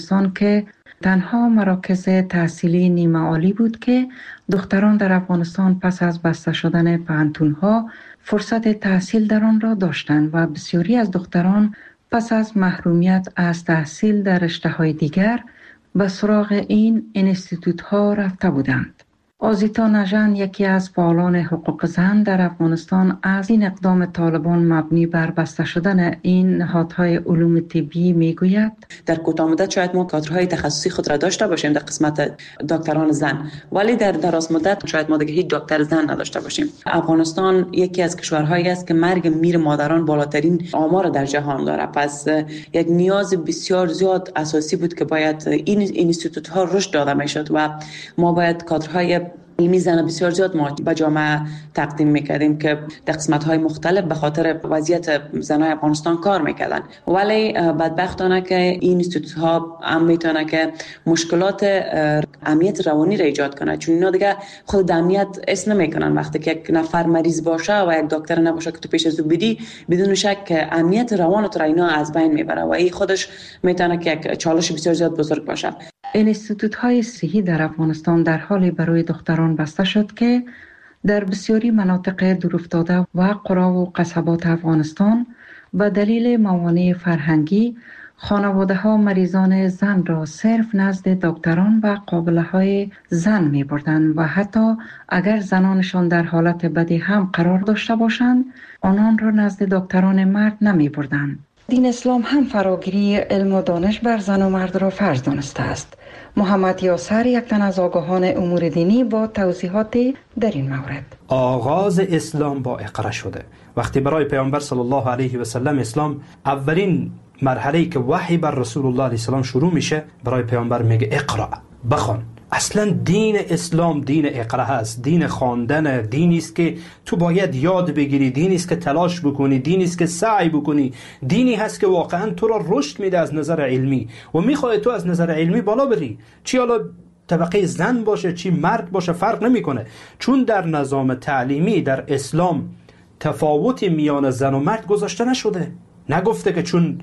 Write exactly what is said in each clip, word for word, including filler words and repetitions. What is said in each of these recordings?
افغانستان که تنها مراکز تحصیلی نیمه عالی بود که دختران در افغانستان پس از بسته شدن پوهنتون‌ها فرصت تحصیل در آن را داشتند و بسیاری از دختران پس از محرومیت از تحصیل در رشته‌های دیگر به سراغ این انستیتوت‌ها رفته بودند. آزیتا نژند، یکی از فعالان حقوق زن در افغانستان، از این اقدام طالبان مبنی بر بسته شدن این نهادهای علوم طبی میگوید: در کوتاه مدت شاید ما کادرهای تخصصی خود را داشته باشیم در قسمت دکتران زن، ولی در دراز مدت شاید ما دیگه هیچ دکتر زن نداشته باشیم. افغانستان یکی از کشورهایی است که مرگ میر مادران بالاترین آمار در جهان داره، پس یک نیاز بسیار زیاد اساسی بود که باید این اینستیتوت ها رشد داده میشد و ما باید کادرهای علمی زن بسیار زیاد ما به جامعه تقدیم میکردیم که در قسمت‌های مختلف به خاطر وضعیت زنای افغانستان کار میکردن. ولی بدبختانه که این اینستیتوت‌ها هم میتونه که مشکلات امنیت روانی را ایجاد کنه، چون اینا دیگه خود امنیت اس نمیکنن. وقتی که یک نفر مریض باشه و یک دکتر نباشه که تو پیش از او بدی، بدون شک امنیت روان تو را اینا از بین میبره و این خودش میتونه که یک چالش بسیار زیاد بزرگ باشه. انستیتوت‌های صحی در افغانستان در حالی برای دختران بسته شد که در بسیاری مناطق دورافتاده و قرا و قصبات افغانستان به دلیل موانع فرهنگی خانواده‌ها مریضان زن را صرف نزد دکتران و قابله‌های زن می‌بردند و حتی اگر زنانشان در حالت بدی هم قرار داشته باشند، آنان را نزد دکتران مرد نمی‌بردند. دین اسلام هم فراگیری علم و دانش بر زن و مرد را فرض دانسته است. محمد یاسر، یک تن از آگاهان امور دینی، با توضیحات در این مورد: آغاز اسلام با اقرا شده. وقتی برای پیامبر صلی الله علیه و سلم اسلام اولین مرحله‌ای که وحی بر رسول الله علیه السلام شروع میشه، برای پیامبر میگه اقرا، بخوان. اصلا دین اسلام دین اقرا هست، دین خواندن، دینی است که تو باید یاد بگیری، دینی است که تلاش بکنی، دینی است که سعی بکنی، دینی هست که واقعا تو را رشد میده از نظر علمی و میخواد تو از نظر علمی بالا بری، چی حالا طبقه زن باشه چی مرد باشه فرق نمیکنه، چون در نظام تعلیمی در اسلام تفاوتی میان زن و مرد گذاشته نشده. نگفته که چون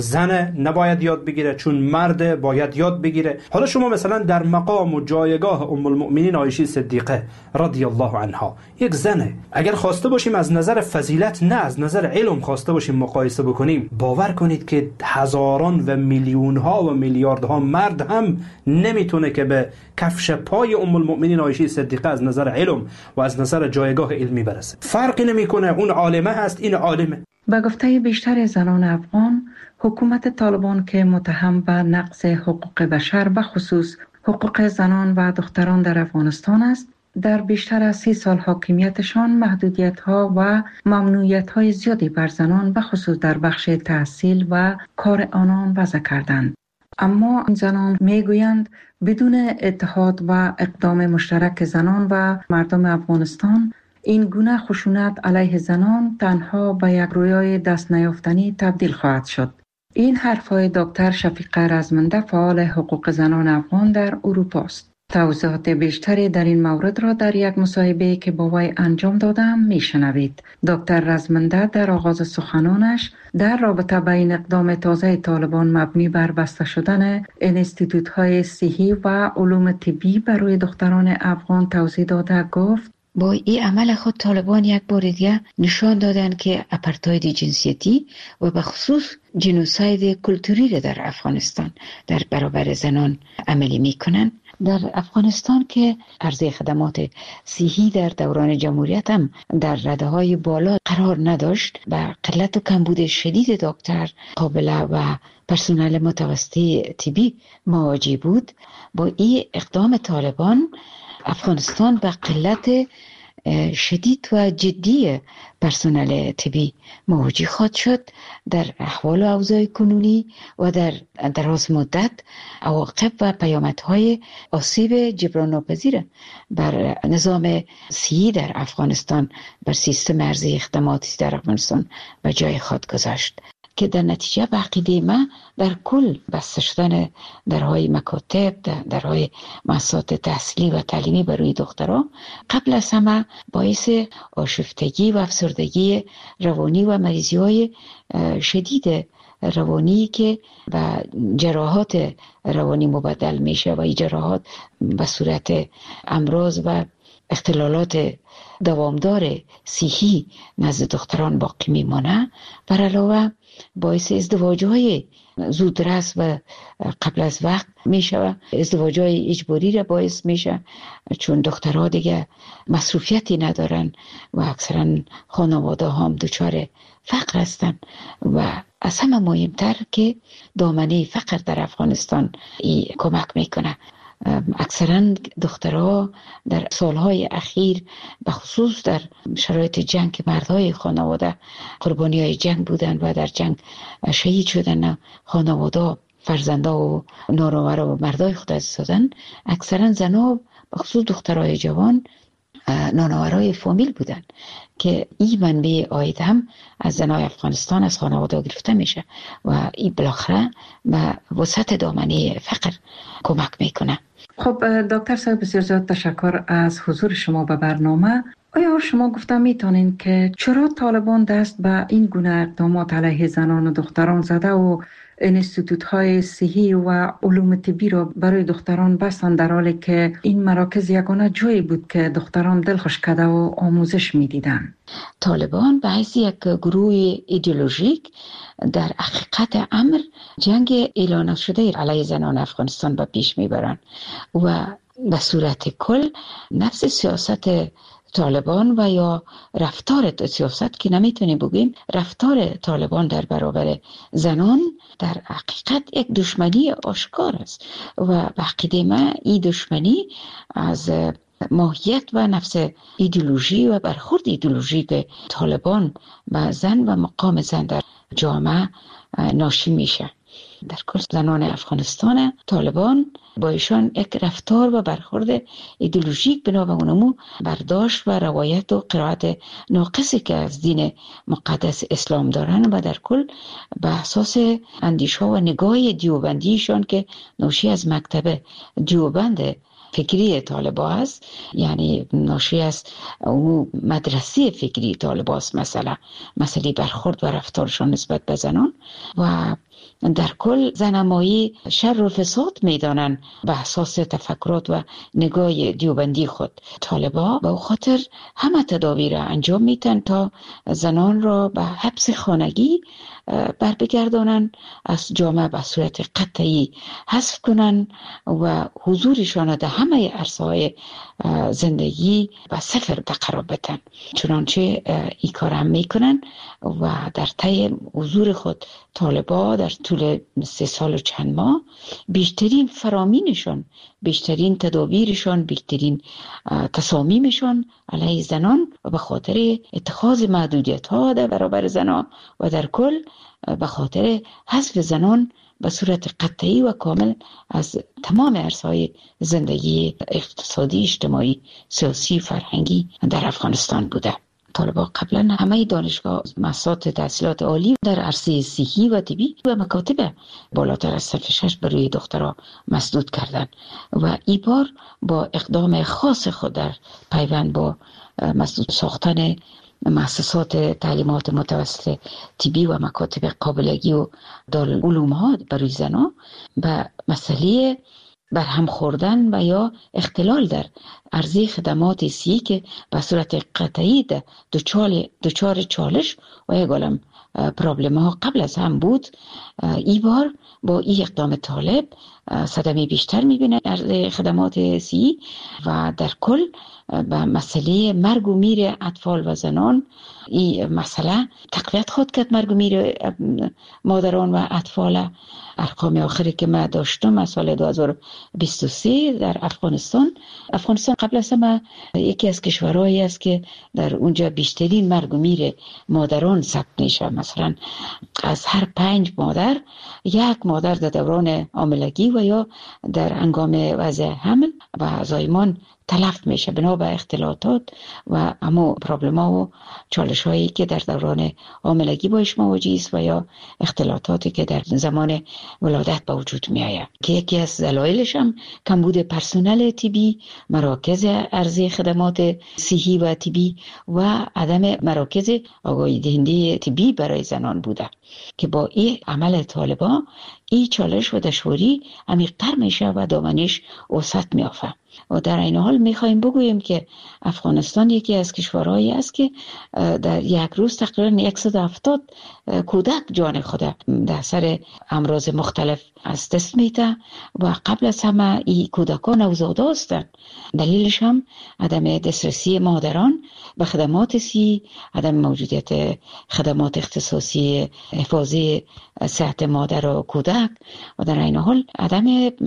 زن نباید یاد بگیره چون مرد باید یاد بگیره. حالا شما مثلا در مقام و جایگاه ام المؤمنین عایشه صدیقه رضی الله عنها، یک زنه، اگر خواسته باشیم از نظر فضیلت نه از نظر علم خواسته باشیم مقایسه بکنیم، باور کنید که هزاران و میلیون ها و میلیاردها مرد هم نمیتونه که به کفش پای ام المؤمنین عایشه صدیقه از نظر علم و از نظر جایگاه علمی برسه. فرقی نمیکنه، اون عالمه هست این عالمه. به گفته بیشتر زنان افغان، حکومت طالبان که متهم به نقض حقوق بشر به خصوص حقوق زنان و دختران در افغانستان است، در بیشتر از سی سال حاکمیتشان محدودیت‌ها و ممنوعیت‌های زیادی بر زنان به خصوص در بخش تحصیل و کار آنان وضع کردند. اما این زنان میگویند بدون اتحاد و اقدام مشترک زنان و مردم افغانستان، این گونه خشونت علیه زنان تنها به یک رویای دست نیافتنی تبدیل خواهد شد. این حرفهای دکتر شفیق رزمنده، فعال حقوق زنان افغان در اروپا است. توضیحات بیشتری در این مورد را در یک مصاحبه که با وی انجام دادم میشنوید. دکتر رزمنده در آغاز سخنانش در رابطه با این اقدام تازه طالبان مبنی بر بسته شدن انستیتوت‌های صحی و علوم طبی برای دختران افغان توضیح داده گفت: با این عمل خود طالبان یک بار دیگه نشان دادن که اپارتاید جنسیتی و به خصوص جنوساید کلتوری را در افغانستان در برابر زنان عملی میکنن. در افغانستان که عرضه خدمات صحی در دوران جمهوریت هم در رده های بالا قرار نداشت و قلت و کمبود شدید دکتر قابله و پرسنل متوسطه طبی مواجه بود، با این اقدام طالبان افغانستان به قلت شدید و جدی پرسنل طبی مواجه خواهد شد. در احوال و اوضاع کنونی و در دراز مدت عواقب و پیامدهای آسیب جبران ناپذیر بر نظام صحی در افغانستان، بر سیستم عرضه خدماتی در افغانستان به جای خود گذاشت که در نتیجه به عقیده ما در کل بسته شدن درهای مکاتب، درهای مؤسسات تحصیلی و تعلیمی برای دخترها قبل از همه باعث آشفتگی و افسردگی روانی و مریضی های شدید روانی که و جراحات روانی مبدل میشه و این جراحات به صورت امراض و اختلالات دوامدار صحی نزد دختران باقی میمانه. بر علاوه باعث ازدواج‌های زودرس و قبل از وقت میشه، ازدواج‌های اجباری را باعث میشه، چون دخترها دیگه مصروفیتی ندارن و اکثرا خانواده هم دچار فقر هستن و از همه مهمتر که دامنه فقر در افغانستان ای کمک میکنه. اکثرا دخترها در سالهای اخیر به خصوص در شرایط جنگ که مردهای خانواده قربانی های جنگ بودن و در جنگ شهید شدن، خانواده فرزنده و نارور و مردای خود از دادن، اکثرا زنها به خصوص دخترهای جوان نانآورای فامیل بودن که این منبع عاید هم از زنای افغانستان از خانواده گرفته میشه و این بالاخره به وسعت دامنه فقر کمک میکنه. خب دکتر صاحب، بسیار زیاد تشکر از حضور شما به برنامه. آیا شما گفته میتونین که چرا طالبان دست به این گونه اقدامات علیه زنان و دختران زده و انستیتوت های صحی و علوم طبی را برای دختران بستند، در حالی که این مراکز یگانه جایی بود که دختران دلخوش کرده و آموزش میدیدن؟ طالبان به حیث یک گروه ایدئولوژیک در حقیقت امر جنگ اعلان شده علیه زنان افغانستان به پیش میبرند و به صورت کل نفس سیاست طالبان و یا رفتار سیاست که نمیتونیم بگیم رفتار طالبان در برابر زنان در حقیقت یک دشمنی آشکار است و به عقیده من این دشمنی از ماهیت و نفس ایدئولوژی و برخورد ایدئولوژی که طالبان و زن و مقام زن در جامعه ناشی میشه. در کل زنان افغانستان طالبان با ایشان یک رفتار و برخورد ایدئولوژیک بنا به اونمو برداشت و روایت و قرائت ناقصی که از دین مقدس اسلام دارن و در کل به اساس اندیشه و نگاه دیوبندیشان که ناشی از مکتب دیوبند فکری طالبا است، یعنی ناشی از او مدرسه فکری طالبا است، مثلا مسئله برخورد و رفتارشان نسبت به زنان و در کل زنمایی شر و فساد میدانن به اساس تفکرات و نگاه دیوبندی خود. طالبا به خاطر همه تدابیر انجام میتن تا زنان را به حبس خانگی بر بگردانن، از جامعه به صورت قطعی حذف کنن و حضورشان در همه عرصه‌های زندگی و صفر قرار بدن. چنانچه این کار هم میکنن و در طی حضور خود طالبا در طول سه سال و چند ماه بیشترین فرامینشان، بیشترین تدابیرشان، بیشترین تصامیمشان علیه زنان و به خاطر اتخاذ محدودیت ها در برابر زنان و در کل به خاطر حذف زنان به صورت قطعی و کامل از تمام عرصه‌های زندگی اقتصادی، اجتماعی، سیاسی، فرهنگی در افغانستان بوده. طالبان قبلا همه دانشگاه مؤسسات تحصیلات عالی در عرصه صحی و طبی و مکاتب بالاتر از صف شش برای دخترها مسدود کردند و این بار با اقدام خاص خود در پیوند با مسدود ساختن مؤسسات تعلیمات متوسط طبی و مکاتب قابلگی و دارالعلوم ها برای زنان به مسئله برهم خوردن و یا اختلال در عرضه خدمات صحی که به صورت قطعی دچار چالش و یک عالم پرابلم ها قبل از هم بود، این بار با این اقدام طالب صدمه بیشتر میبینه عرضه خدمات صحی و در کل به مسئله مرگ و میر اطفال و زنان این مسئله تقویت خود کرد. مرگ و میر مادران و اطفال، ارقام آخری که من داشتم از سال دو هزار و بیست و سه در افغانستان افغانستان قبل از همه یکی از کشورهایی است که در اونجا بیشترین مرگ و میر مادران ثبت میشه. مثلا از هر پنج مادر یک مادر در دوران حاملگی و یا در هنگام وضع حمل و زایمان تلف میشه بنا به اختلاطات و اما پرابلم ها و چالش هایی که در دوران حاملگی باش مواجه است و یا اختلاطاتی که در زمان ولادت به وجود می آید که یکی از دلایلش هم کمبود پرسنل طبی، مراکز عرضه خدمات صحی و طبی و عدم مراکز آگاهی دهنده طبی برای زنان بوده که با این عمل طالبان این چالش و دشواری عمیق‌تر میشه و دامنش وسعت میافته. و در این حال میخوایم بگوییم که افغانستان یکی از کشورهایی است که در یک روز تقریبا صد و هفتاد کودک جان خود در اثر امراض مختلف از دست میده و قبل از همه این کودکان نوزاده هستند. دلیلش هم عدم دسترسی مادران به خدمات صحی، عدم موجودیت خدمات اختصاصی حفاظی صحت مادر و کودک و در این حال عدم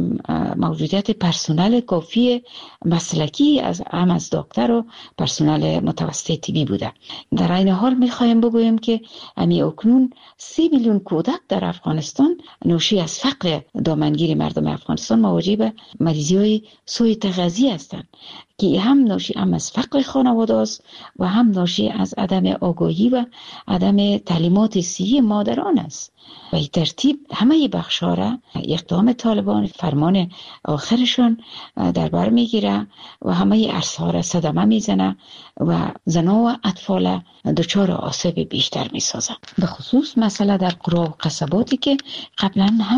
موجودیت پرسنل کافی مسلکی از هم از دکتر و پرسنل متوسط طبی بوده. در این حال میخوایم بگویم که امی اکنون سی میلیون کودک در افغانستان ناشی از فقر دامنگیر مردم افغانستان مواجه به مریضی های سوء تغذیه هستند که هم ناشی هم از فقر خانواده است و هم ناشی از عدم آگاهی و عدم تعلیمات صحی مادران است. و این ترتیب همه بخش‌ها را اقدام طالبان فرمان آخرشون در بر میگیره و همه عرصه‌ها را صدمه میزنه و زنان و اطفال دچار آسیب بیشتر میسازه. به خصوص مسئله در قرى و قصباتی که قبلا هم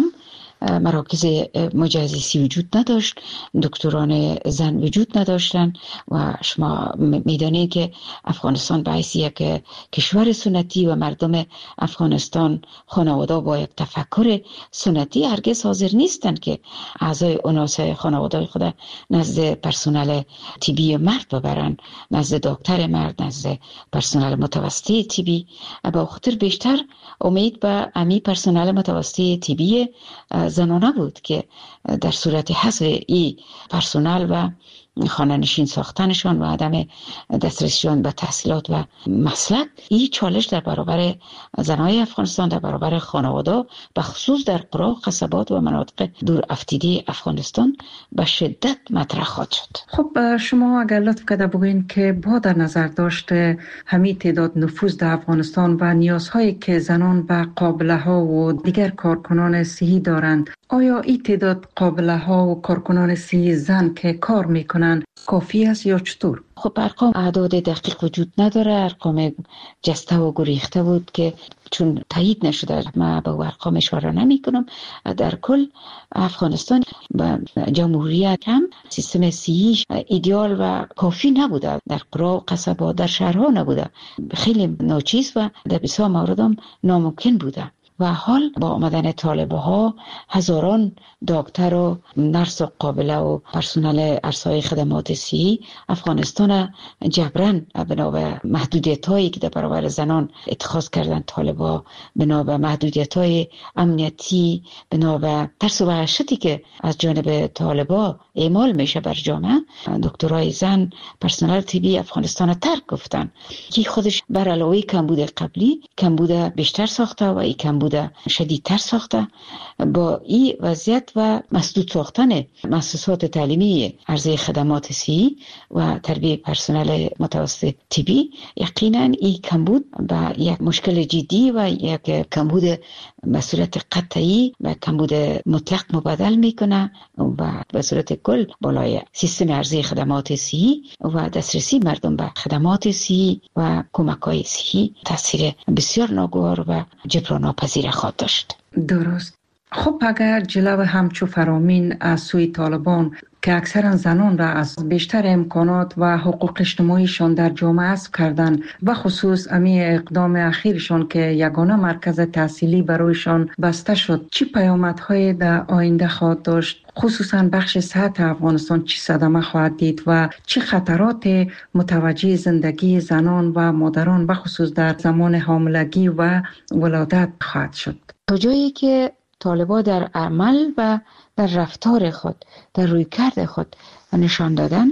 مراکز مجازی وجود نداشت، دکتران زن وجود نداشتن و شما میدانید که افغانستان به حیث یک کشور سنتی و مردم افغانستان خانواده با یک تفکر سنتی هرگز حاضر نیستند که اعضای اناس خانواده خود نزد پرسنل طبی مرد ببرن، نزد دکتر مرد، نزد پرسنل متوسط طبی. با خاطر بیشتر امید به امی پرسنل متوسط طبی زنانه بود که در صورت حذف ای پرسنل و خانه نشین ساختنشان و عدم دسترسیشان به تحصیلات و مسلک، این چالش در برابر زنای افغانستان، در برابر خانواده به خصوص در قرى و قصبات و مناطق دور افتیده افغانستان به شدت مطرح خواهد شد. خب شما اگر لطف کرده بگوین که با در نظر داشته همین تعداد نفوذ در افغانستان و نیازهایی که زنان و قابله ها و دیگر کارکنان صحی دارند، آیا این تعداد قابله ها و کارکنان صحی زن که کار میکنن کافی است یا چطور؟ خب ارقام اعداد دقیق وجود نداره، ارقام جسته و گریخته بود که چون تایید نشده من به ارقام اشاره نمی کنم. در کل افغانستان و جمهوریت هم سیستم صحی ایدئال و کافی نبوده، در قرى و قصبات در شهرها نبوده، خیلی ناچیز و در بسیار موارد هم ناممکن بوده. و حال با آمدن طالبه ها هزاران دکتر و نرس و قابله و پرسنل ارسای خدمات صحی افغانستان جبران بنا به محدودیت هایی که در برابر زنان اتخاذ کردن طالبا، بنا به محدودیت های امنیتی، بنا به ترس و وحشتی که از جانب طالبا اعمال میشه بر جامعه، دکترای زن پرسنل طبی افغانستان ترک گفتن که خودش بر علاوه کمبود قبلی کمبود بیشتر ساخته و این کمبود شدیدتر ساخته. با این وضعیت و مسدود ساختن مؤسسات تعلیمی عرضه خدمات صحی و تربیت پرسنل متوسط طبی، یقینا این کمبود به یک مشکل جدی و یک کمبود به صورت قطعی و کمبود مطلق مبادل میکنه و به صورت کل بالای سیستم عرضه خدمات صحی و دسترسی مردم به خدمات صحی و کمک‌های صحی تاثیر بسیار ناگوار و جبران ناپذیر خواهد داشت. درست. خب اگر جلو همچو فرامین از سوی طالبان که اکثرا زنان را از بیشتر امکانات و حقوق اجتماعیشان در جامعه حذف کردن و خصوص امی اقدام اخیرشان که یگانه مرکز تحصیلی برایشان بسته شد، چی پیامدهای در آینده خواهد داشت؟ خصوصا بخش صحت افغانستان چی صدمه خواهد دید و چه خطرات متوجه زندگی زنان و مادران و خصوص در زمان حاملگی و ولادت خواهد شد؟ تا جایی که طالبان در عمل و در رفتار خود، در رویکرد خود نشان دادن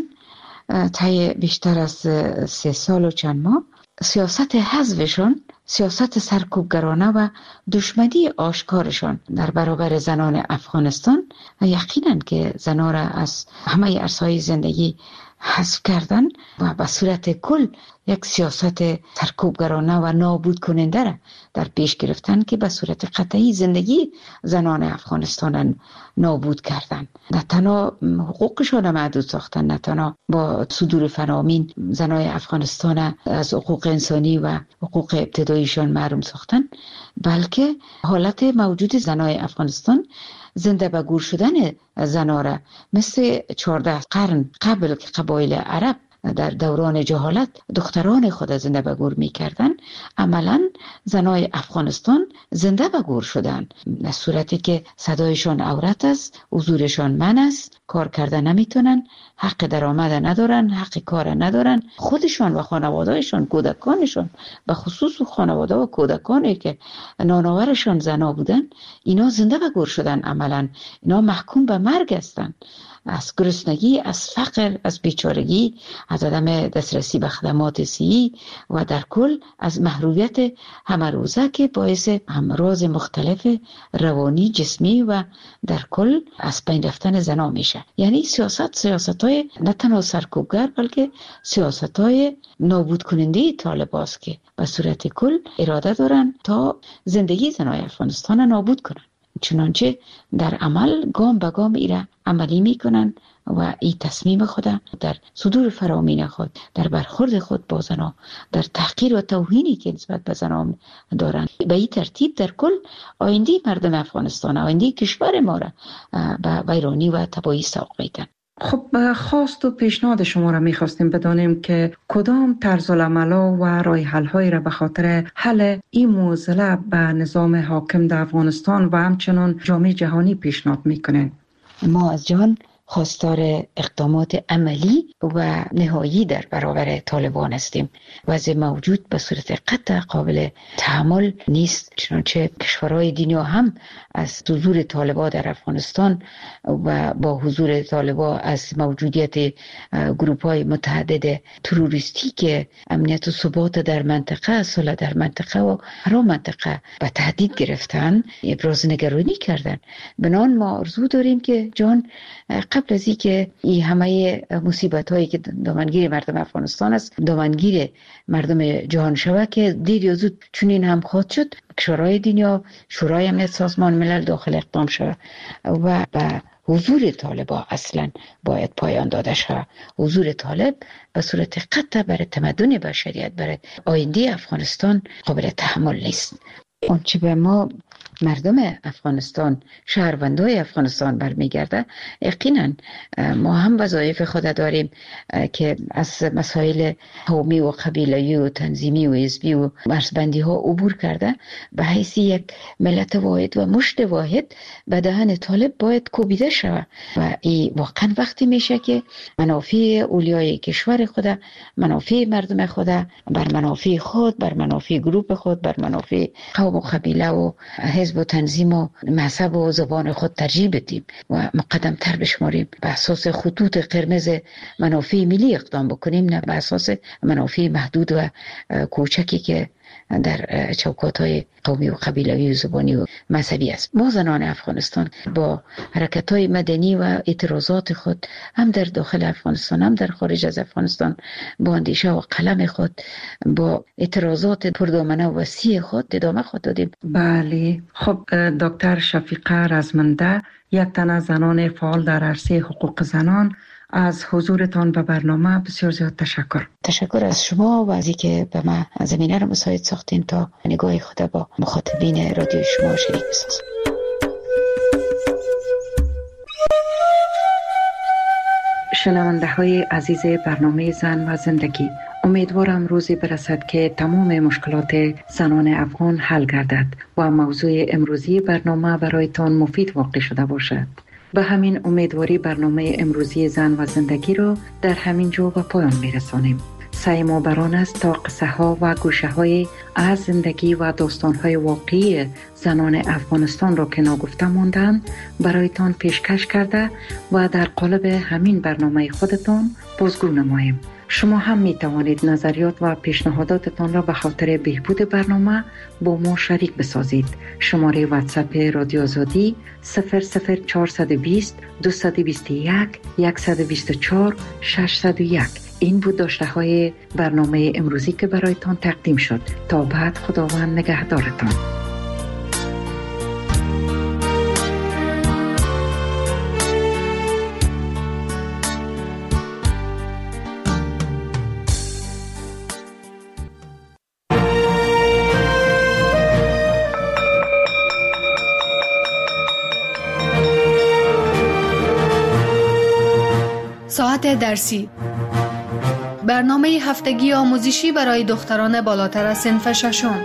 طی بیشتر از سه سال و چند ماه، سیاست حذفشان، سیاست سرکوبگرانه و دشمنی آشکارشان در برابر زنان افغانستان یقینا که زنان را از همه عرصه‌های زندگی حذف کردن و به صورت کل یک سیاست سرکوبگرانه و نابود کننده را در پیش گرفتن که به صورت قطعی زندگی زنان افغانستان نابود کردن. نه تنها حقوقشان محدود ساختن، نه تنها با صدور فرامین زنای افغانستان از حقوق انسانی و حقوق ابتداییشان محروم ساختن، بلکه حالت موجود زنای افغانستان زنده به گور شدن زنا را مثل چهارده قرن قبل که قبایل عرب در دوران جهالت دختران خود زنده به گور می کردن، عملا زنای افغانستان زنده به گور شدن، در صورتی که صدایشان عورت است، حضورشان من است، کار کردن نمیتونن، حق درآمد ندارن، حق کار ندارن، خودشان و خانوادهشان، کودکانشان، به خصوص خانواده و کودکانی که نانآورشان زنا بودن، اینا زنده به گور شدن. عملا اینا محکوم به مرگ هستند، از گرسنگی، از فقر، از بیچارگی، از عدم دسترسی به خدمات صحی و در کل از محرومیت همه روزه که باعث امراض مختلف روانی، جسمی و در کل از بین رفتن زنا میشه. یعنی سیاست سیاست‌های نه تنها سرکوبگر بلکه سیاست‌های نابود کننده طالباست که به صورت کل اراده دارن تا زندگی زنای افغانستان نابود کنن. چنانچه در عمل گام به گام ایره عملی میکنن و این تصمیم خود در صدور فرامین خود، در برخورد خود با زنا، در تحقیر و توهینی که نسبت به زنا دارن، به این ترتیب در کل آینده مردم افغانستان، آینده کشور ما را به ویرانی و تباهی سوق میدن. خب خواست و پیشنهاد شما را میخواستیم بدانیم که کدام طرز العمل و راه حل های را به خاطر حل این معضله به نظام حاکم در افغانستان و همچنان جامعه جهانی پیشنهاد میکنین. ما از جهان خواستار اقدامات عملی و نهایی در برابر طالبان هستیم. وضع موجود به صورت قطع قابل تحمل نیست، چنانچه کشورهای دنیا هم از حضور طالبان در افغانستان و با حضور طالبان از موجودیت گروپ‌های متعدد تروریستی که امنیت و ثبات در منطقه، صلح در منطقه و هر منطقه به تهدید گرفتن، ابراز نگرانی کردن. بنان ما آرزو داریم که جان قبل از این که این همه مصیبت هایی که دامنگیر مردم افغانستان است دامنگیر مردم جهان شود، که دیر یا زود چنین هم خواهد شد، کشورهای دنیا، شورای امنیت سازمان ملل داخل اقدام شود و به حضور طالبان اصلا باید پایان داده شود. حضور طالب به صورت قطع برای تمدن بشریت، برای آینده افغانستان قابل تحمل نیست. آنچه به ما مردم افغانستان، شهروندای افغانستان برمیگرده، یقینا ما هم وظایف خود داریم که از مسائل قومی و قبیله‌ای و تنظیمی و حزبی و مرزبندی ها عبور کرده به حیث یک ملت واحد و مشت واحد به دهن طالب باید کوبیده شود و این واقعا وقتی میشه که منافع اولیای کشور خود، منافع مردم خود بر منافع خود، بر منافع گروپ خود، بر منافع قوم و قبیله و حزب و تنظیم و مذهب و زبان خود ترجیح بدیم و مقدم تر بشماریم، به اساس خطوط قرمز منافع ملی اقدام بکنیم، نه به اساس منافع محدود و کوچکی که در چوکات‌های قومی و قبیله‌ای و زبانی و مذهبی است. ما زنان افغانستان با حرکت‌های مدنی و اعتراضات خود هم در داخل افغانستان هم در خارج از افغانستان با اندیشه و قلم خود، با اعتراضات پردامنه و وسیع خود ادامه خود دادیم. بله. خب دکتر شفیقه رزمنده، یک تن از زنان فعال در عرصه حقوق زنان، از حضورتان به برنامه بسیار زیاد تشکر. تشکر از شما و از اینکه به ما زمینه را مساعد ساختین تا نگاه خود با مخاطبین رادیو شما شریک بسازم. شنونده های عزیز برنامه زن و زندگی، امیدوارم روزی برسد که تمام مشکلات زنان افغان حل گردد و موضوع امروزی برنامه برایتان مفید واقع شده باشد. به همین امیدواری برنامه امروزی زن و زندگی را در همین جا به پایان می‌رسانیم. سعی ما بران است تا قصه ها و گوشه های از زندگی و داستان های واقعی زنان افغانستان را که ناگفته ماندند برایتان پیشکش کرده و در قالب همین برنامه خودتان بازگو نماییم. شما هم می توانید نظریات و پیشنهاداتتان را به خاطر بهبود برنامه با ما شریک بسازید. شماره واتساپ رادیو آزادی صفر صفر چهارصد و بیست دویست و بیست و یک صد و بیست و چهار ششصد و یک. این بود داشته های برنامه امروزی که برایتان تقدیم شد. تا بعد خداوند نگهدارتان. ساعت درسی، برنامه هفتگی آموزشی برای دختران بالاتر از صنف ششم.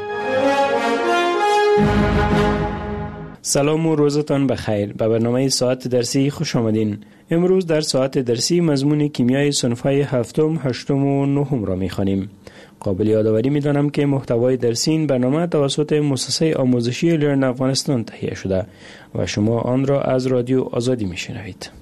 سلام و روزتان بخیر. به برنامه ساعت درسی خوش آمدین. امروز در ساعت درسی مضمون کیمیای صنف‌های هفتم، هشتم و نهم را می‌خوانیم. قابل یادآوری می‌دانم که محتوای درسی این برنامه توسط مؤسسه آموزشی لرن افغانستان تهیه شده و شما آن را از رادیو آزادی می‌شنوید.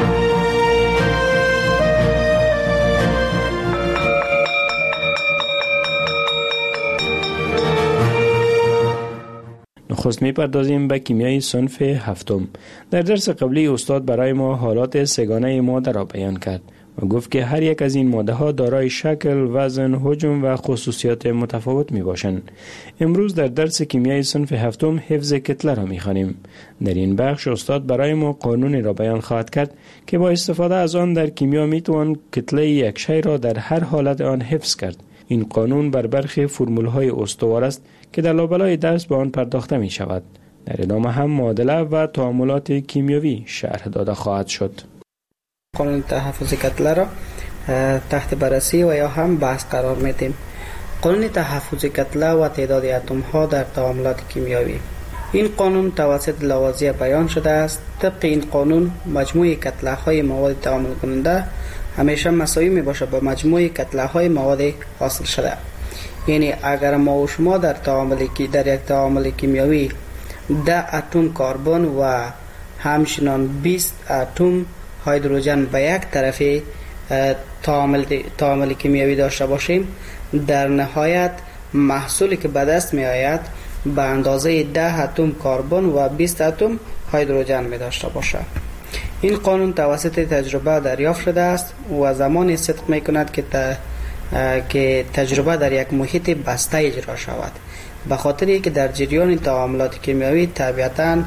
نخست می‌پردازیم به کیمیای صنف هفتم. در درس قبلی استاد برای ما حالات سگانه ماده را بیان کرد و گفت که هر یک از این ماده ها دارای شکل، وزن، حجم و خصوصیات متفاوت می باشند. امروز در درس کیمیای صنف هفتم حفظ کتله را می خوانیم. در این بخش استاد برای ما قانونی را بیان خواهد کرد که با استفاده از آن در کیمیا می توان کتله یک شی را در هر حالت آن حفظ کرد. این قانون بر برخی فرمول‌های استوار است که در لابلای درس به آن پرداخته می شود. در ادامه هم معادله و تعاملات کیمیاوی شرح داده خواهد شد. قانون تحفظ کتله را تحت بررسی و یا هم بحث قرار میدیم. قانون تحفظ کتله و تعداد اتم ها در تعاملات کیمیاوی. این قانون توسط لاوازیه بیان شده است. طبق این قانون مجموع کتله های مواد تعامل کننده همیشه مساوی می باشد با مجموع کتله های مواد حاصل شده. یعنی اگر ما و شما در تعاملی که در یک تعامل کیمیاوی ده اتم کربن و همچنین بیست اتم هیدروژن به یک طرف تعامل تعامل کیمیاوی داشته باشیم، در نهایت محصولی که به دست می آید به اندازه ده اتم کربن و بیست اتم هیدروژن می داشته باشد. این قانون توسط تجربه دریافت شده است و زمانی صدق می کند که ت... که تجربه در یک محیط بسته اجرا شود، به خاطر که در جریان تعاملات کیمیاوی طبیعتاً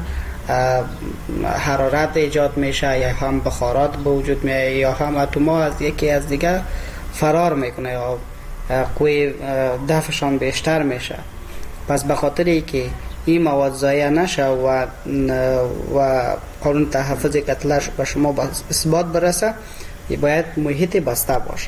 حرارت ایجاد میشه یا هم بخارات به وجود میاد یا هم اتم‌ها از یکی از دیگر فرار میکنه یا قوی دفعشان بیشتر میشه. پس به خاطر که این مواد ضایع نشه و و قانون تحفظ کتله به شما اثبات برسه، باید محیط بسته باشه.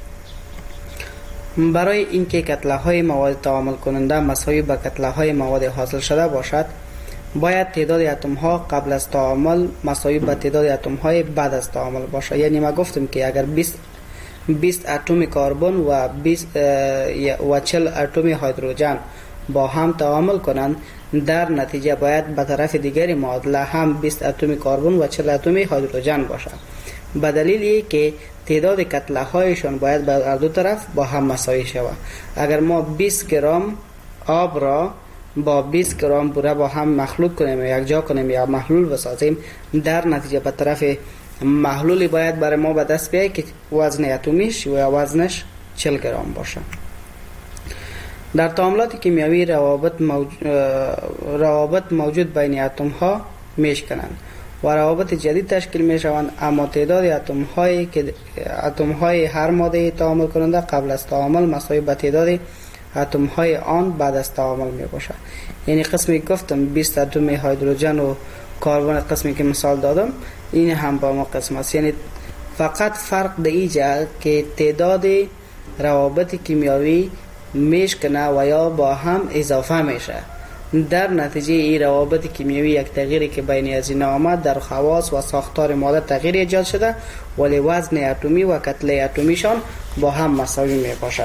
برای اینکه کتله های مواد تعامل کننده مساوی با کتله های مواد حاصل شده باشد، باید تعداد اتم ها قبل از تعامل مساوی با تعداد اتم های بعد از تعامل باشد. یعنی ما گفتم که اگر بیست بیست اتم کربن و بیست و چهل اتم هیدروژن با هم تعامل کنند، در نتیجه باید به طرف دیگری معادله هم بیست اتم کربن و چهل اتم هیدروژن باشد. به دلیلی که تعداد کتله هایشان باید به هر دو طرف با هم مساوی شود. اگر ما بیست گرم آب را با بیست گرم بوره با هم مخلوط کنیم یا یک جا کنیم یا محلول بسازیم، در نتیجه به طرف محلولی باید برای ما به دست بیاید که وزن اتمیش و وزنش چهل گرم باشه. در تعاملات کیمیاوی روابط موجود, روابط موجود بین اتم ها میشکنند و روابط جدید تشکیل می شوند، اما تعداد اتم هایی که اتم های هر ماده تعامل کننده قبل از تعامل مساوی با تعداد اتم های آن بعد از تعامل می باشد. یعنی قسمی گفتم بیست اتم هیدروژن و کربن، قسمی که مثال دادم این هم با ما قسم است. یعنی فقط فرق در اینجا که تعداد روابط کیمیاوی میشکنه و یا با هم اضافه میشه. در نتیجه این روابط کیمیایی یک تغییری که بین از این آمد در خواص و ساختار ماده تغییر ایجاد شده، ولی وزن اتمی و کتله اتمیشان با هم مساوی می باشه.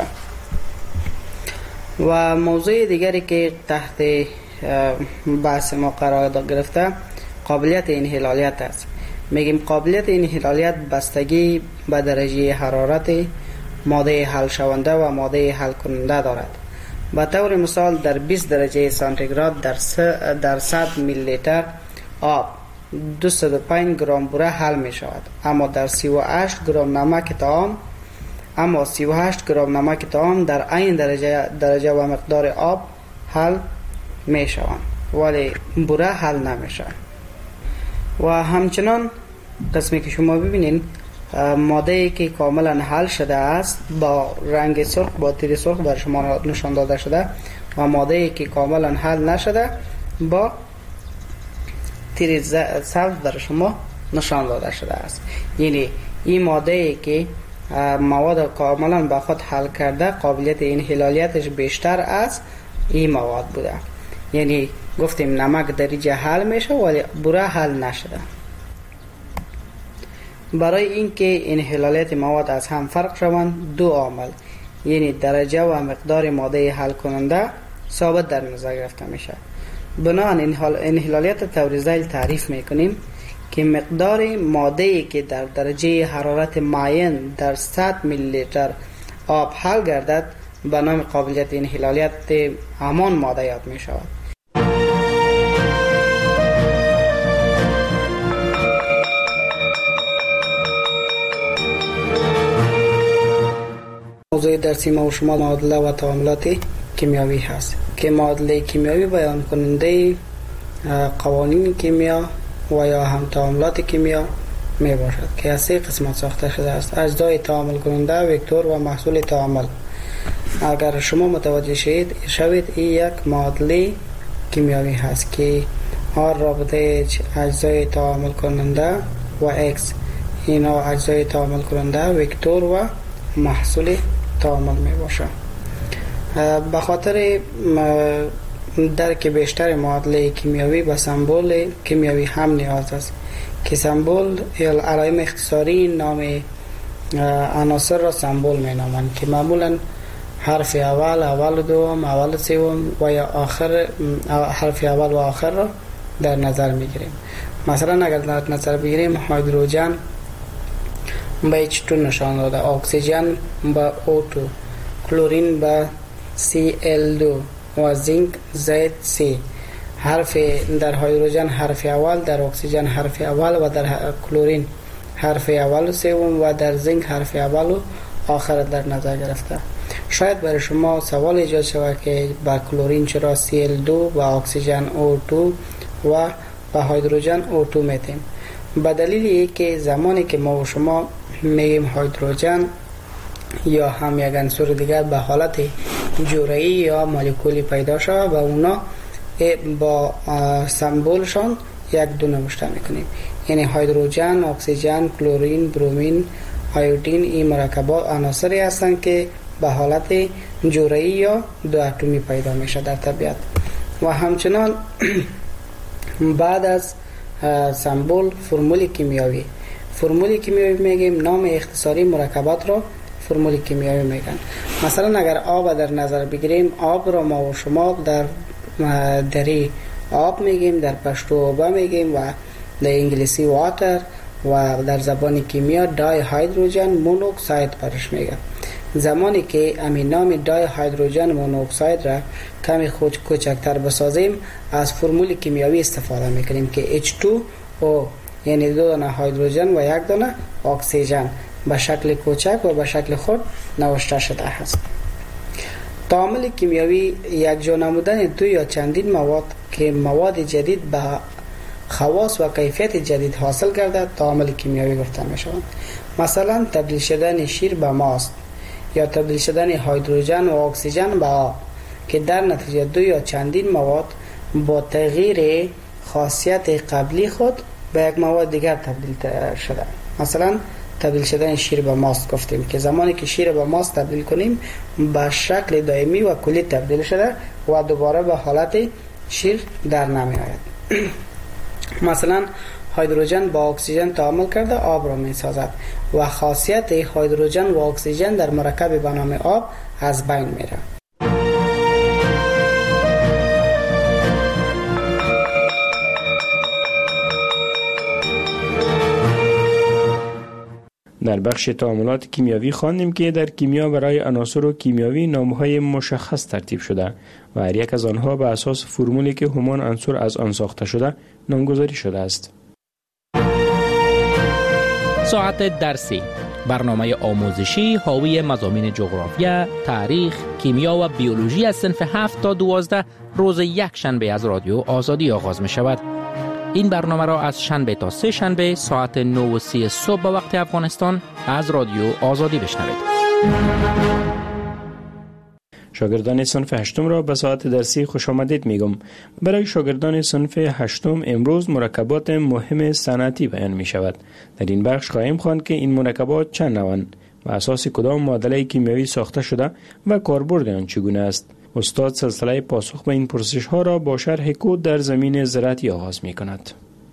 و موضوع دیگری که تحت بحث ما قرار گرفته قابلیت انحلالیت است. میگیم قابلیت انحلالیت بستگی به درجه حرارت ماده حل شونده و ماده حل کننده دارد. به طور مثال در بیست درجه سانتیگراد در در صد میلی لیتر آب دویست و پنج گرم بوره حل می شود، اما در سی و هشت گرم نمک طعام اما سی و هشت گرم نمک طعام در این درجه درجه و مقدار آب حل می شوند، ولی بوره حل نمی شود. و همچنان قسمی که شما ببینید ماده که کاملا حل شده است با رنگ سرخ با تیر سرخ بر شما نشان داده شده و ماده که کاملا حل نشده با تیر سبز بر شما نشان داده شده است. یعنی این ماده که مواد کاملا با خود حل کرده قابلیت انحلالیتش بیشتر از این مواد بوده. یعنی گفتیم نمک درجه حل میشه ولی بوره حل نشده. برای اینکه انحلالیت مواد از هم فرق شوند دو عامل یعنی درجه و مقدار ماده حل کننده ثابت در نظر گرفته میشه. بنابراین انحلالیت طور ذیل تعریف میکنیم که مقدار ماده‌ای که در درجه حرارت معین در صد میلی لیتر آب حل گردد به نام قابلیت انحلالیت همان ماده یاد می شود. موضوع درسی ما و شما معادله و تعاملات کیمیایی هست که معادله کیمیایی بیان کننده قوانین کیمیا و یا هم تعاملات کیمیا می باشد که از سه قسمت ساخته شده است: اجزای تعامل کننده، وکتور و محصول تعامل. اگر شما متوجه شوید شوید این یک معادله کیمیایی هست که آر رابطه اجزای تعامل کننده و اکس اینا اجزای تعامل کننده، وکتور و محصول تعامل می باشه. به خاطر درک بیشتر معادله کیمیایی به سمبل کیمیایی هم نیاز است که سمبل علائم اختصاری نام عناصر را سمبل می نامند که معمولا حرف اول، اول دوم، اول سوم و یا آخر حرف اول و آخر را در نظر می گیریم. مثلا اگر در نظر بگیریم هیدروژن به اچ دو نشان داده، اکسیژن به او دو، کلورین به سی ال دو و زینک زد سی. حرف در هیدروژن حرف اول، در اکسیژن حرف اول و در کلورین حرف اول و سوم و در زینک حرف اول و آخر در نظر گرفته. شاید برای شما سوال ایجاد شود که با کلورین چرا سی ال دو و اکسیژن او دو و با هیدروژن او دو میتیم؟ به دلیل اینکه زمانی که ما و شما میگیم هیدروژن یا هم یک عنصر دیگر به حالت جرعه‌ای یا مولکولی پیدا شود و اونا با سمبولشان یک دو نوشته میکنیم. یعنی هیدروژن، اکسیژن، کلورین، برومین، آیودین این مرکبات عناصری هستند که به حالت جرعه‌ای یا دو اتمی پیدا میشه در طبیعت. و همچنان بعد از سمبول فرمول کیمیایی فرمول کیمیایی میگیم نام اختصاری مرکبات را فرمول کیمیایی میگن. مثلا اگر آب در نظر بگیریم آب را ما و شما در دری آب میگیم، در پشتو آب میگیم و در انگلیسی واتر و در زبان کیمیا دای هیدروژن مونوکساید برش میگن. زمانی که همین نام دای هیدروژن مونوکساید را کمی خود کوچکتر بسازیم از فرمول کیمیایی استفاده میکنیم که اچ دو او یعنی دو دانه هیدروژن و یک دانه اکسیژن به شکل کوچک و به شکل خود نوشته شده است. تعامل کیمیایی یک جا نمودن دو یا چندین مواد که مواد جدید به خواص و کیفیت جدید حاصل کرده تعامل کیمیایی گفته می شود. مثلا تبدیل شدن شیر به ماست یا تبدیل شدن هیدروژن و اکسیژن به آب که در نتیجه دو یا چندین مواد با تغییر خاصیت قبلی خود به یک مواد دیگر تبدیل شده. مثلا تبدیل شدن شیر به ماست گفتیم که زمانی که شیر به ماست تبدیل کنیم به شکل دائمی و کلی تبدیل شده و دوباره به حالت شیر در نمی آید. مثلا هیدروژن با اکسیژن تعامل کرده آب را می سازد و خاصیت هیدروژن و اکسیژن در مرکب به نام آب از بین میره. در بخش تعاملات کیمیایی خواندیم که در کیمیا برای عناصر و کیمیایی نام‌های مشخص ترتیب شده و هر یک از آنها به اساس فرمولی که همان عنصر از آن ساخته شده نامگذاری شده است. ساعت درسی، برنامه آموزشی حاوی مضامین جغرافیا، تاریخ، کیمیا و بیولوژی از صنف هفت تا دوازده روز یک شنبه از رادیو آزادی آغاز می شود. این برنامه را از شنبه تا سه شنبه ساعت نه و سی صبح به وقت افغانستان از رادیو آزادی بشنوید. شاگردان صنف هشتم را به ساعت درسی خوش آمدید میگم. برای شاگردان صنف هشتم امروز مرکبات مهم صنعتی بیان می شود. در این بخش خواهیم خواند که این مرکبات چند نوعند و اساس کدام معادله کیمیایی ساخته شده و کاربرد آن چگونه است. استاد سلسله پاسخ به این پرسش ها را با شرح کد در زمین زراعتی آغاز می کند.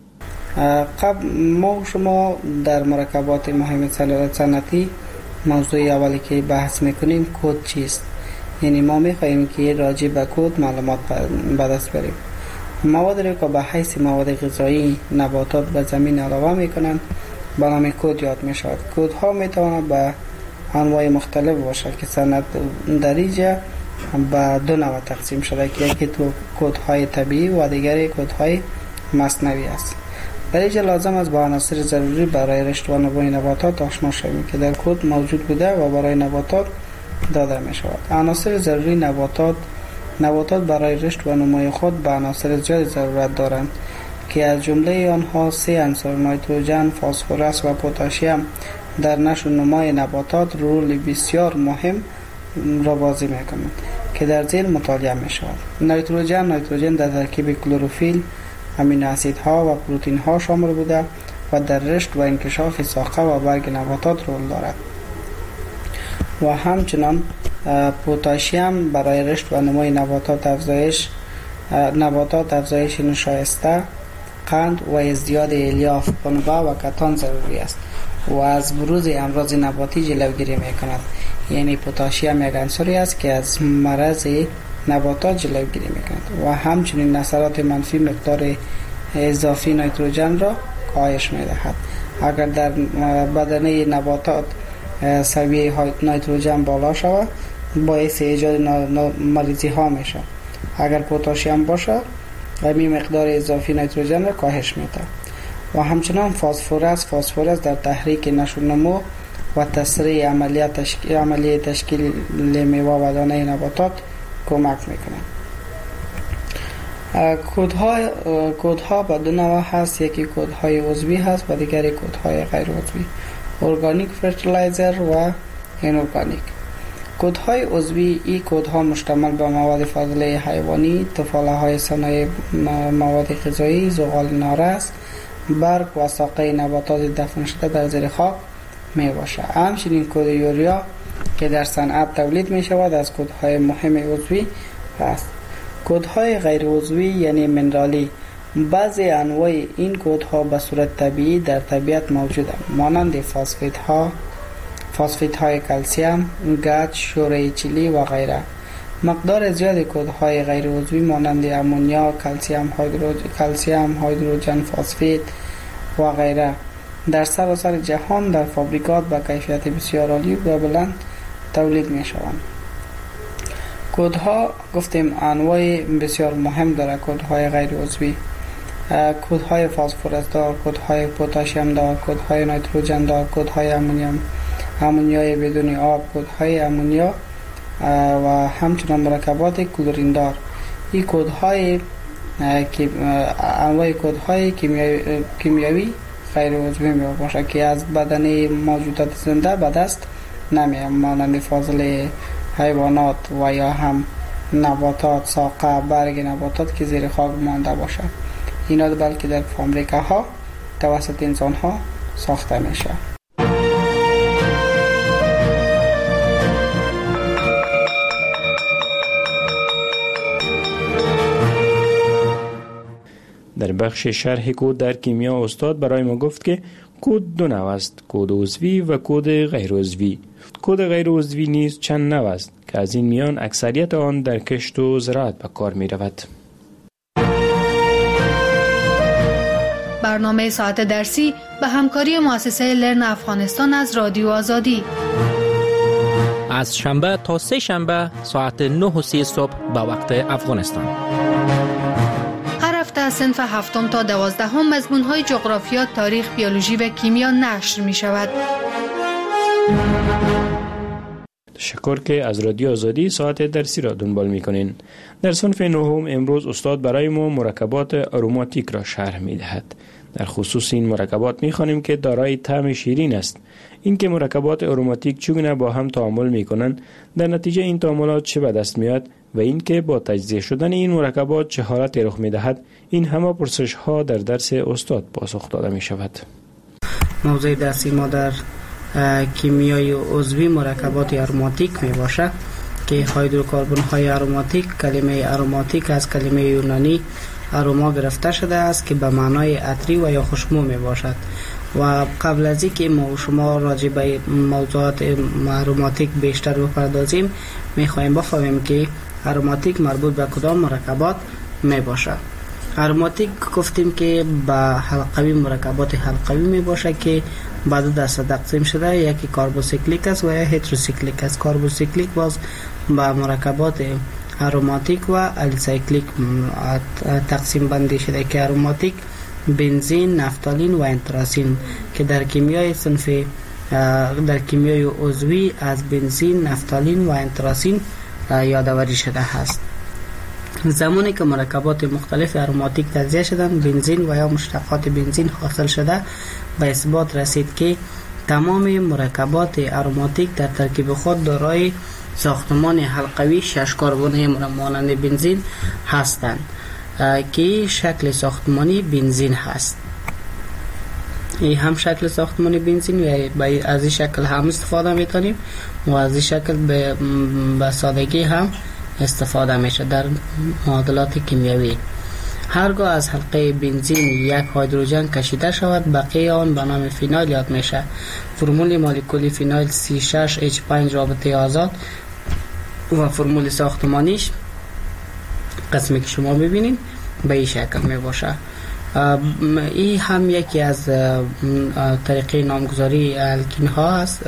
قبل ما شما در مرکبات مهم صنعتی موضوع اولی که بحث میکنیم کد چیست؟ یعنی ما میخواهیم که راجع به کد معلومات به دست بریم. مواد را که به حیث مواد غذایی نباتات به زمین علاوه میکنند به نام کد یاد میشود. کد ها میتواند به انواع مختلف باشد که صنعت دریجه به دو نوع تقسیم شده که یکی تو کدهای طبیعی و دیگری کدهای مصنوعی است. در اینجا لازم است با عناصر ضروری برای رشد و نمو نباتات آشنا شویم که در کد موجود بوده و برای نباتات داده می شود. عناصر ضروری نباتات نباتات برای رشد و نمو خود به عناصر زیاد ضرورت دارند که از جمله آنها سه عنصر نیتروژن، فسفرس و پتاسیم در نشو و نمای نباتات رول بسیار مهم را بازی میکنند که در زیر مطالعه می شود. نیتروژن نیتروژن در ترکیب کلروفیل، امینو اسیدها و پروتئین ها شامل بوده و در رشد و انکشاف ساقه و برگ نباتات رول دارد. و همچنان پتاسیم برای رشد و نمای نباتات افزایش نباتات افزایش نشایسته، قند و ازدیاد الیاف، پنبه و کتان ضروری است و از بروز امراض نباتی جلوگیری میکند. یعنی پتاسیم یک عنصری است که از مرض نباتات جلوگیری میکند و همچنین اثرات منفی مقدار اضافی نیتروژن را کاهش میدهد. اگر در بدنه نباتات سویه نیتروژن بالا شود باعث ایجاد مریضی ها میشه. اگر پتاسیم باشه این مقدار اضافی نیتروژن را کاهش میده. و همچنان فسفرس فسفرس در تحریک نشو و نمو و تسریع عملیات تشکیل عملیه تشکیل میوه و دانه نباتات کمک میکنه. کودها کودها به دو نوع هست، یکی کودهای عضوی هست و دیگری کودهای غیر عضوی، ارگانیک فرتیلایزر و اینورگانیک. کودهای عضوی این کودها مشتمل به مواد فاضله حیوانی، تفاله های صنایع مواد غذایی، زغال نارس، برگ و ساقه نباتات دفن شده در زیر خاک می باشه. همچنین کود یوریا که در صنعت تولید می شود از کودهای مهم عضوی است. کودهای غیر عضوی یعنی منرالی، بعضی انواع این کودها به صورت طبیعی در طبیعت موجوده، مانند فاسفیت ها فاسفیت های کلسیم، گچ، شوره چیلی و غیره. مقدار زیاد کودهای غیر عضوی مانند امونیا، کلسیم هیدروژن کلسیم هیدروژن فسفید و غیره در سراسر جهان در فابریکات با کیفیت بسیار عالی و بلند تولید می شوند. کودها گفتیم انواع بسیار مهم داره. کودهای غیر عضوی، کودهای فسفرس دار، کودهای پتاسیم دار، کودهای نیتروژن دار، کودهای امونیوم امونیای بدون آب، کودهای امونیا و همچنین مرکبات کلورین دار. این کودهای که انواع کودهای کیمیایی غیر عضوی می باشه که از بدن موجودات زنده به دست نمی، مانند فاضله حیوانات و یا هم نباتات، ساقه، برگ نباتات که زیر خاک مانده باشه. اینا بلکه در فابریکه توسط انسان ها ساخته میشه. در بخش شرح کود در کیمیا استاد برای ما گفت که کود دو نوع است، کود عضوی و کود غیر عضوی. کود غیر عضوی نیز چند نوع است که از این میان اکثریت آن در کشت و زراعت به کار می رود. برنامه ساعت درسی به همکاری مؤسسه لرن افغانستان از رادیو آزادی از شنبه تا سه شنبه ساعت نه و سی صبح به وقت افغانستان. هر هفته از صنف هفتم تا دوازدهم مضمون‌های جغرافیا، تاریخ، بیولوژی و کیمیا نشر می شود. تشکر که از رادیو آزادی ساعت درسی را دنبال می کنین. در صنف نهم امروز استاد برای ما مرکبات آروماتیک را شرح می دهد. در خصوص این مرکبات می خوانیم که دارای طعم شیرین است. این که مرکبات آروماتیک چگونه با هم تعامل می کنند، در نتیجه این تعاملات چه به دست میاد و این که با تجزیه شدن این مرکبات چه حالتی رخ می دهد، این همه پرسش ها در درس استاد پاسخ داده می شود. موضوع درسی ما در کیمیای عضوی مرکبات آروماتیک می باشد که هیدروکربن های آروماتیک، کلمه آروماتیک از کلمه یونانی آروما گرفته شده است که به معنای عطری و یا خوشبو می باشد. و قبل از اینکه ما و شما راجع به موضوعات آروماتیک بیشتر بپردازیم، می خواهیم بفهمیم که آروماتیک مربوط به کدام مرکبات می باشد. آروماتیک گفتیم که به حلقوی مرکبات حلقوی می باشه که بعد دو دسته تقسیم شده، یکی کاربوسیکلیک است و یا هتروسیکلیک است. کاربوسیکلیک باز به مرکبات آروماتیک و الیسایکلیک تقسیم بندی شده که آروماتیک بنزین، نفتالین و انتراسین که در کیمیای صنف در کیمیای عضوی از بنزین، نفتالین و انتراسین یادآوری شده است. زمانی که مرکبات مختلف آروماتیک تجزیه شدند، بنزین و یا مشتقات بنزین حاصل شده، به اثبات رسید که تمام مرکبات آروماتیک در ترکیب خود دارای ساختمان حلقوی شش کربنی مانند بنزین هستند که شکل ساختمانی بنزین هست. این هم شکل ساختمانی بنزین و از این شکل هم استفاده میتونیم و از این شکل به, به سادگی هم استفاده میشه در معادلات کیمیایی. هرگاه از حلقه بنزین یک هیدروژن کشیده شود، بقیه آن به نام فینال یاد میشه. فرمول مولکولی فینال سی شش اچ پنج رابطه آزاد و فرمول ساختمانیش قسمی که شما ببینید به این شکل می باشه. این هم یکی از طریقه نامگذاری الکین ها است،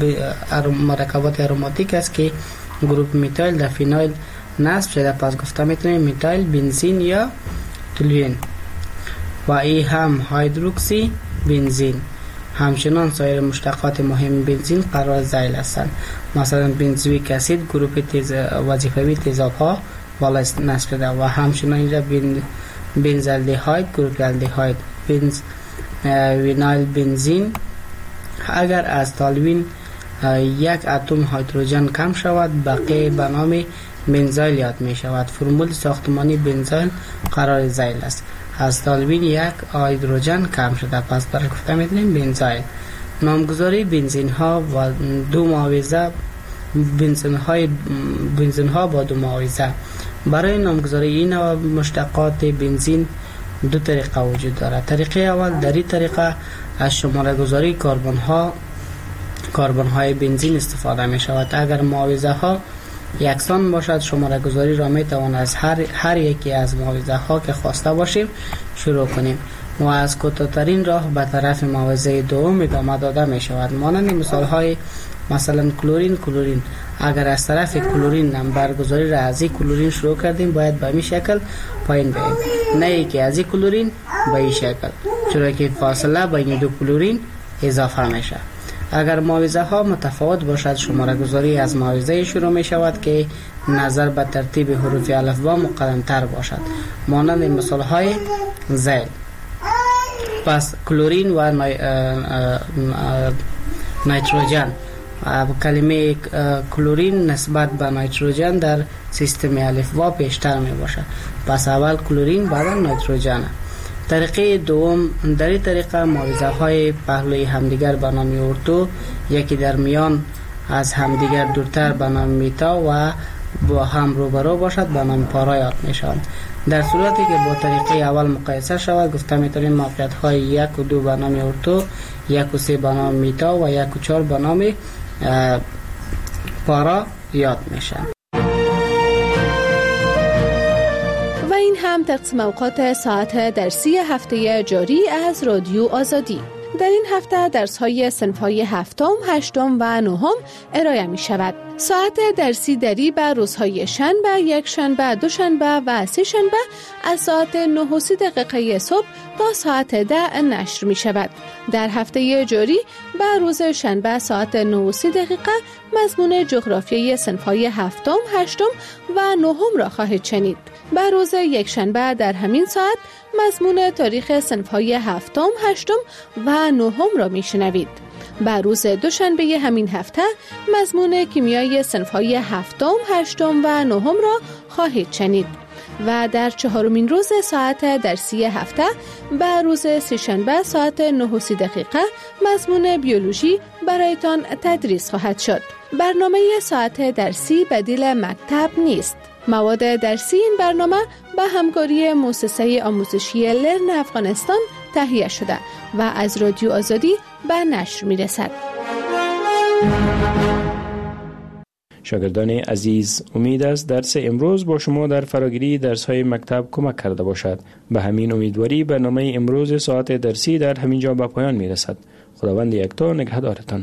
مرکبات آروماتیک است که گروپ میتایل در فینایل نصب شده، پس گفته میتونیم میتایل بنزین یا تولوین. و این هم هیدروکسی بنزین. همچنان سایر مشتقات مهم بنزین قرار ذیل هستند، مثلا بنزویک اسید گروپ تیز وظیفوی تیزاب ها بالا نصب شده و همچنان اینجا بن بنزالدهاید گروپ الدهاید. بنز وینایل بنزین. اگر از تالوین یک اتم هیدروژن کم شود، بقیه به نام بنزایل یاد می شود. فرمول ساختمانی بنزایل قرار ذیل است. از تالوین یک هیدروژن کم شده، پس برای گفته می دونیم بنزایل. نامگذاری بنزین ها و دو معاوضه بنزین های بنزین ها با دو معاوضه. برای نامگذاری این نوع مشتقات بنزین دو طریقه وجود دارد. طریقه اول، در این طریقه از شماره گذاری کربن ها کربن های بنزین استفاده می شود. اگر معاوضه ها یکسان باشد، شماره گذاری را می توان از هر هر یکی از معاوضه ها که خواسته باشیم شروع کنیم و از کوتاه‌ترین راه به طرف معاوضه دوم ادامه داده می شود. مانند مثال های مثلا کلورین کلورین. اگر از طرف کلورین نمبر گذاری را از این کلورین شروع کردیم، باید به این شکل پایین بریم، نه یکی از این کلورین به این شکل، چرا که فاصله بین دو کلورین اضافه میشه. اگر معاوضه ها متفاوت باشد، شماره گذاری از معاوضه شروع می شود که نظر به ترتیب حروف الفبا مقدم تر باشد، مانند مثال های ذیل. پس کلورین و نای... نیتروژن. کلمه کلورین نسبت به نیتروژن در سیستم الفبا بیشتر می باشد، پس اول کلورین بعد نیتروژن. طریقه دوم، در این طریقه معاوضه های پهلوی همدیگر به نام ارتو، یکی در میان از همدیگر دورتر به نام میتا و با هم روبرو باشد به نام پارا یاد میشوند. در صورتی که با طریقه اول مقایسه شود گفته میتونیم موقعیت های یک و دو به نام اورتو، یک و سه به نام میتا و یک و چهار به نام پارا یاد میشن. و این هم تقسیم اوقات ساعت درسی هفته جاری از رادیو آزادی. در این هفته درس‌های صنف‌های هفتم، هشتم و نهم ارائه می شود. ساعت درسی دری به روزهای شنبه، یک شنبه، دو شنبه و سه شنبه از ساعت نه و سی دقیقه صبح تا ساعت ده نشر می شود. در هفته جاری به روز شنبه ساعت نه و سی دقیقه مضمون جغرافیای صنف‌های هفتم، هشتم و نهم را خواهید شنید. به روز یک شنبه در همین ساعت مضمون تاریخ صنف‌های هفتم، هشتم و نهم را میشنوید. به روز دوشنبه همین هفته مضمون کیمیای صنف‌های هفتم، هشتم و نهم را خواهید شنید. و در چهارمین روز ساعت درسی هفته به روز سه‌شنبه ساعت نه و سی دقیقه مضمون بیولوژی برایتان تدریس خواهد شد. برنامه ساعت درسی بدیل مکتب نیست. مواد درسی این برنامه به همکاری مؤسسه آموزشی لرن افغانستان تهیه شده و از رادیو آزادی به نشر می رسد. شاگردان عزیز، امید است درس امروز با شما در فراگیری درس‌های مکتب کمک کرده باشد. به همین امیدواری برنامه امروز ساعت درسی در همین جا به پایان می رسد. خداوند یکتا نگهدارتان.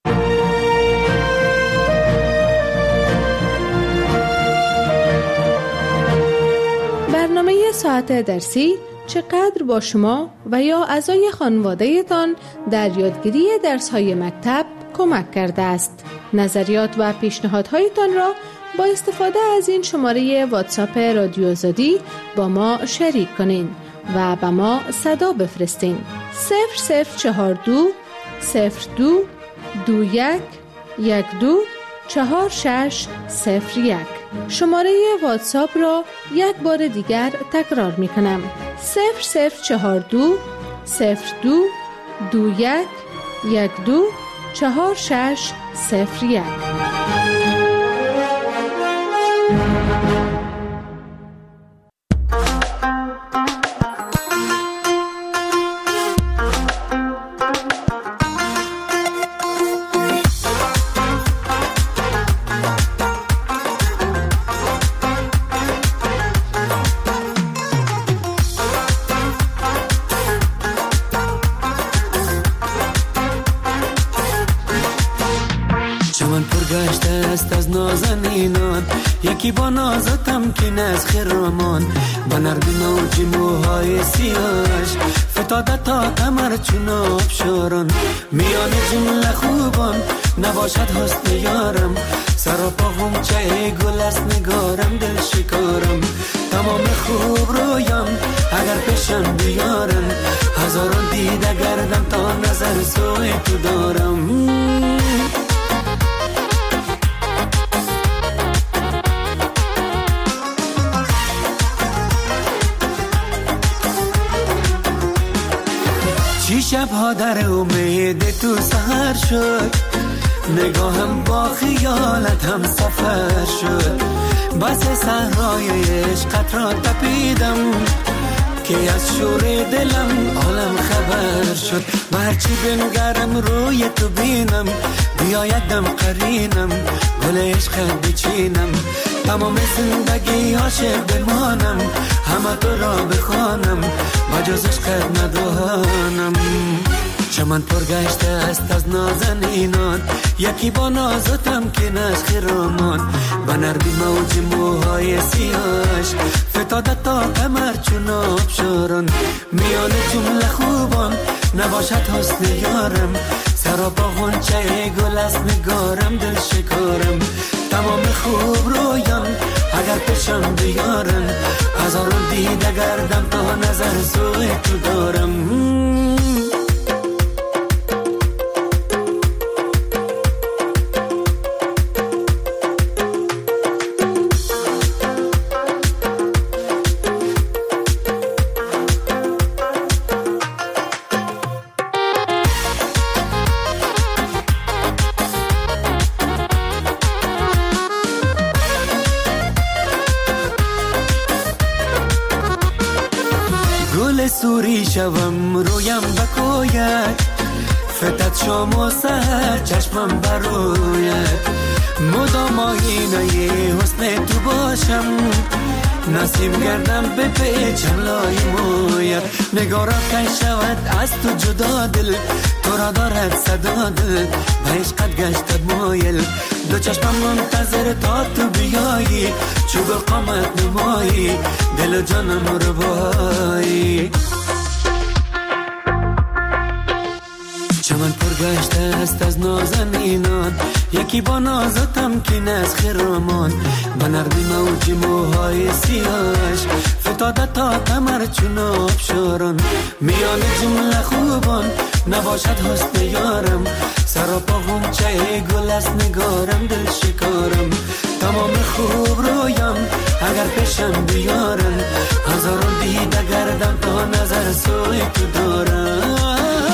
برنامه ساعت درسی چقدر با شما و یا اعضای خانواده تان در یادگیری درس‌های مکتب کمک کرده است؟ نظریات و پیشنهادهایتان را با استفاده از این شماره واتساپ رادیو آزادی با ما شریک کنین و به ما صدا بفرستین. صفر صفر چهار دو صفر دو دو یک یک دو چهار شش صفر یک. شماره واتساپ را یک بار دیگر تکرار می کنم. صفر صفر چهار دو صفر دو دو یک یک دو چهار شش صفر یک. یکی با نازتم که نز خرامان با نرمی موج موهای سیاش فتاده تا کمر چون آبشاران میان جمله خوبان نباشد حسن یارم سراپا غنچه گل است نگارم دل شکارم تمام خوب رویام اگر پیشم بیارم هزاران دیده گردم تا نظر سوی تو دارم. چی شبها در امید تو سهر شد نگاهم با خیالت هم سفر شد بس صحرای عشقت را تپیدم که از شور دلم عالم خبر شد و هرچی بنگرم روی تو بینم بیایدم قرینم گل عشقت بچینم تمام زندگی عاشق بمانم همه تو را بخوانم و جز عشقت ندانم. چمن پرگشته است از نازنینان یکی با نازتم که نز خرامان و نرمی موج موهای سیاش فتاده تا کمر چون آبشاران میان جمله خوبان نباشد حسن یارم سراپا غنچه گل است نگارم دل شکارم تمام خوب رویان اگر پیشم بیارن هزاران دیده گردم تا نظر سوی تو دارم. شوم رویم بکوید فتت شام و سهر چشمم بروید مدام آینه حسن تو باشم نسیم گردم به پیچم لای مویت نگارا کن شود از تو جدا دل تو را دارد صدا دل به عشقت گشتد مایل دو چشمم منتظر تا تو بیایی چوب قامت نمایی دل و جانم رو بایی چمن پرگشته است از نازنینان یکی با نازتم که از خرامان به نرمی موجی موهای سیاهش فتاده تا کمر چون آبشاران میان جمله خوبان نباشد حسن یارم سر پا غنچه گل است نگارم دل شکارم تمام خوب رویم اگر پیشم بیارن هزاران دیده گردم تا نظر سوی تو دارم